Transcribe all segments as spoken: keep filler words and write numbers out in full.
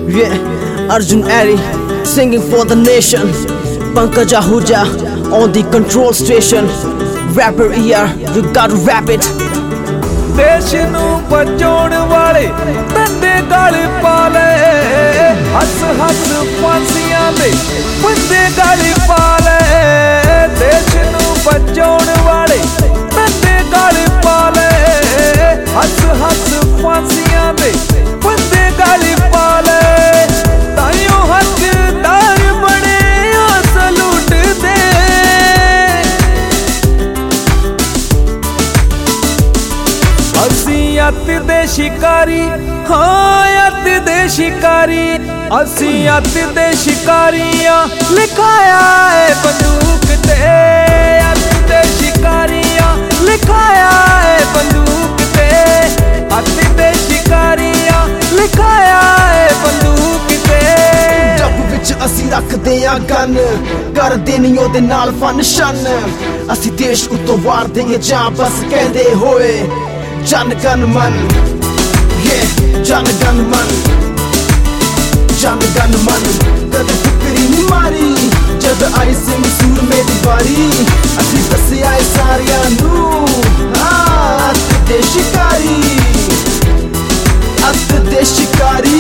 Yeah, Arjun Airy singing for the nation. Pankaj Ahuja on the control station. Rapper E R, you gotta rap it. देश नू बचाउण वाले धंधे गल पा ले, हस हस फांसियां दे बंदे गल पा ले। देश नू बचाउण वाले धंधे गल पा ले, हस हस फांसियां दे बंदे गल पा ले। ताइयों हकदार बने आ सलूट दे, असी अत दे शिकारी, हाँ अत दे शिकारी। असी अत दे शिकारियां लिखाया है बंदूक ते, अत दे शिकारियां लिखाया है बंदूक ते। अत दे शिकारियां लिखाया है बंदूक ते। डब विच असी रखदे आ गन, करदे नहीं ओदे नाल फन शन। असी देश उत्तों वारदे आ जां बस कहदे होए जन गन मन। Yeah, जन गन मन, जन गन मन। कद फिक्री नहीं मारी जद आई सिंह सूर मेरी बारी। असी दस्सिया है सारियां नू, हाँ अत दे शिकारी, अत दे शिकारी।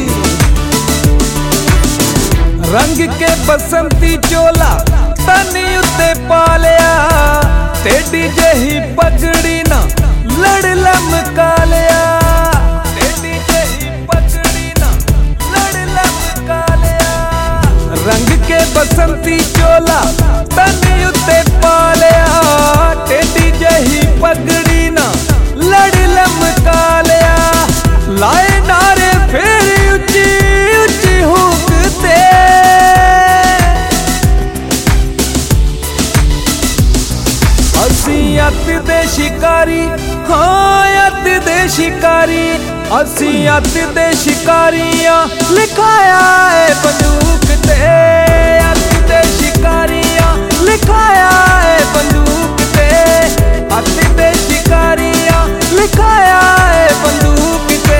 रंग के बसंती चोला तनी उत्ते पा लिया, तेडी जही पगड़ी ना लड़ लमका लिया। तेडी जही पगड़ी ना लड़ लमका लिया। रंग के बसंती चोला तनी उत्ते पा लिया, तेडी जही पगड़ी ना लड़ लमका लिया। लाए नारे फेर उच्ची उच्ची हुकते, असी अत दे शिकारी, हाँ अत दे शिकारी। असी अत दे शिकारियां लिखाया है बंदूक ते, अत दे शिकारियां लिखाया है बंदूक ते। अत दे शिकारियां लिखाया है बंदूक ते।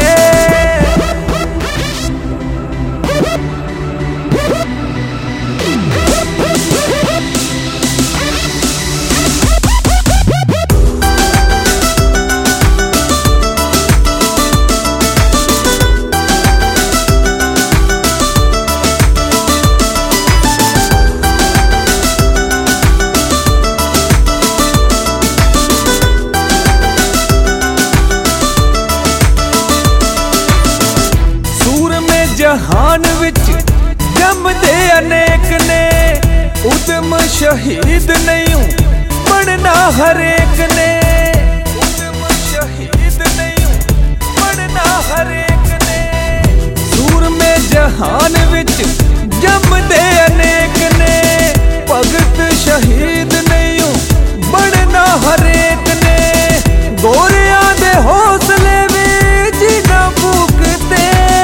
जहान विच जमदे अनेक ने, उदम शहीद नहीं बनना हरेक ने। उदम शहीद नहीं बनना हरेक ने। सूर में जहान विच जमदे अनेक ने, भगत शहीद नहीं बनना हरेक ने। गोरियां दे हौसले में जीना फूकते,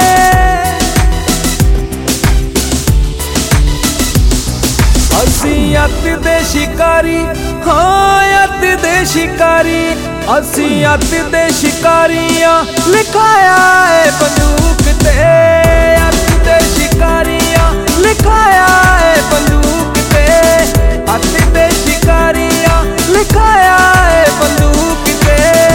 असी अत दे शिकारी, हाँ अत दे शिकारी। असी अत दे शिकारियां लिखाया है बंदूक ते, अत दे शिकारियां लिखाया है बंदूक ते। अत दे शिकारियां लिखाया है बंदूक ते।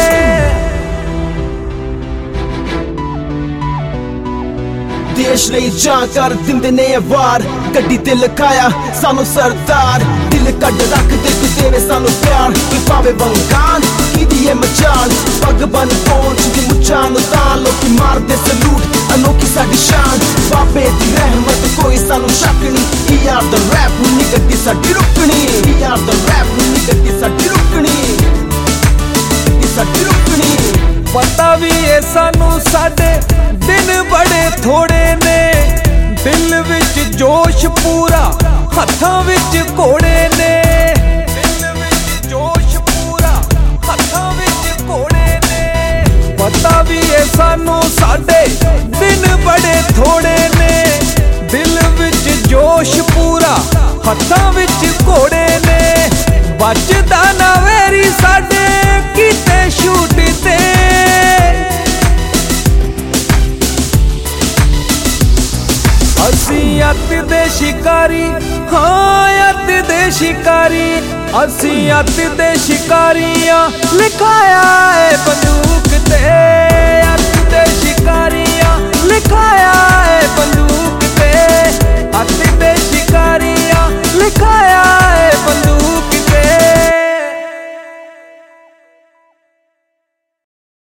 देश लई जां कर दिंदे ने वार, गड्डी ते लखाया सानू सरदार। दिल कड रख दे तू देवे सानू प्यार, कि पावे बंगान की दिए मचान। पग बन पहुंच दी मुचान तां लोकी मार दे सलूट, अनोखी साडी शान। बाबे दी रहमत कोई सानू शक नहीं, E R दा रैप नी गड्डी साडी रुकनी। E R दा रैप नी गड्डी साडी रुकनी, गड्डी साडी रुकनी। पता भी है सानू साडे दिन बड़े थोड़े ने, दिल विच जोश पूरा हत्थां विच घोड़े ने। दिल विच जोश पूरा हत्थां विच घोड़े ने। पता भी है सानू साडे दिन बड़े थोड़े ने, दिल विच जोश पूरा हत्थां विच घोड़े ने। बचदा ना वेरी साडे कीते शूट ते, ਅਸੀਂ ਅੱਤ ਦੇ ਸ਼ਿਕਾਰੀ, ਹਾਂ ਅੱਤ ਦੇ ਸ਼ਿਕਾਰੀ, ਅਸੀਂ ਅੱਤ ਦੇ ਸ਼ਿਕਾਰੀਆਂ। ਲਿਖਾਇਆ ਏ ਬੰਦੂਕ ਤੇ